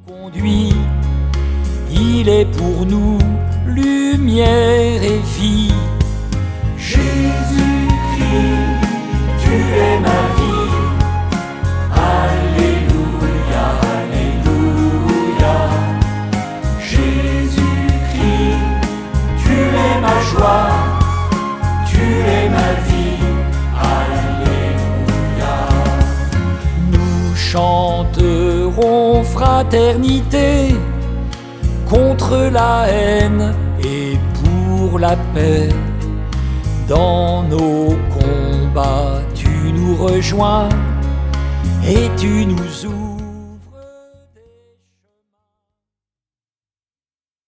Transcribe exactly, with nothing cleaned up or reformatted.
Conduit, il est pour nous lumière et vie. Jésus-Christ, tu es ma vie. Alléluia, Alléluia. Jésus-Christ, tu es ma joie, tu es ma vie. Alléluia. Nous chanterons fraternité contre la haine et pour la paix. Dans nos combats, tu nous rejoins et tu nous ouvres